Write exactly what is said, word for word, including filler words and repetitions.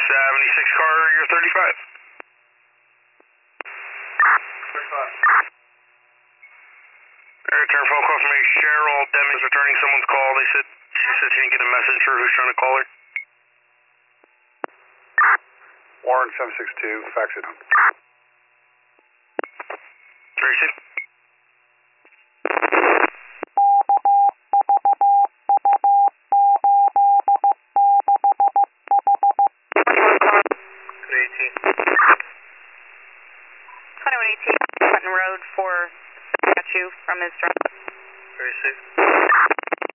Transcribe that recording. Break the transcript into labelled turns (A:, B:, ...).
A: seventy-six car, you're thirty-five.
B: thirty-five.
A: Return phone call from a Cheryl Demings returning someone's call. They said she said she didn't get a message for who's trying to call her.
B: Warren seven six two, fax it home.
A: Tracy.
C: twenty-one eighteen Button Road for statue from his drive.
A: thirty-six.